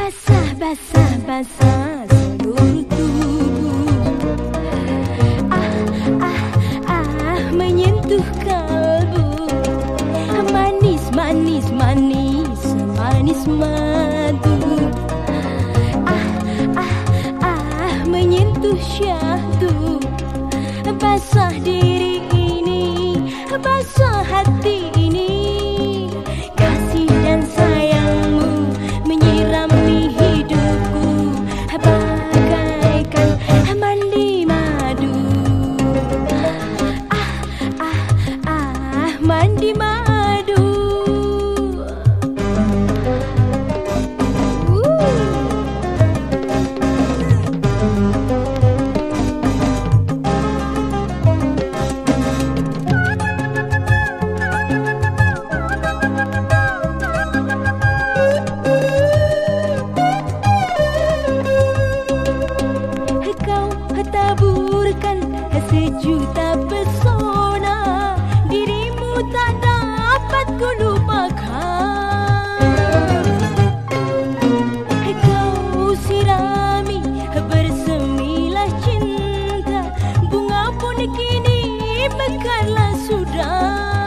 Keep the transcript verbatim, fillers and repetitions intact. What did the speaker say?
Basah, basah, basah seluruh tubuh. Ah, ah, ah, menyentuh kalbu. Manis, manis, manis, manis madu. Ah, ah, ah, menyentuh syahdu. Basah diri ini, basah hati ini. Kasih dan sayangmu menyirami hidupku bagaikan mandi madu. Ah, ah, ah, mandi madu. Taburkan sejuta pesona, dirimu tak dapat ku lupakan. Kau sirami bersemilah cinta, bunga pun kini mekarlah sudah.